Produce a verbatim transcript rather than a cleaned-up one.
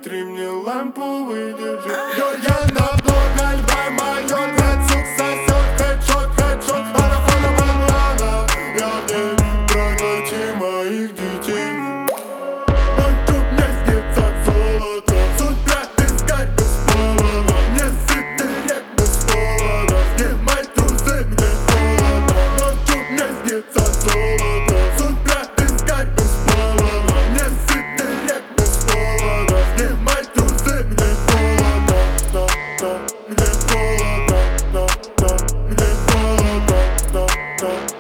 Смотри мне лампу выдержи. Йо, я намного льва, майор, братцук сосет, хэдшот, хэдшот, а на фоне банана. Я в ней проглоти моих детей. Он тут не снится золото, с утра искать без повода. Мне сытый рек без повода, снимай трусы, мне холодно. Он тут не снится золото, с утра искать без повода. Мне сытый рек без повода, снимай трусы, мне холодно. Но, но, мне холодно, но, но, мне холодно, но, но.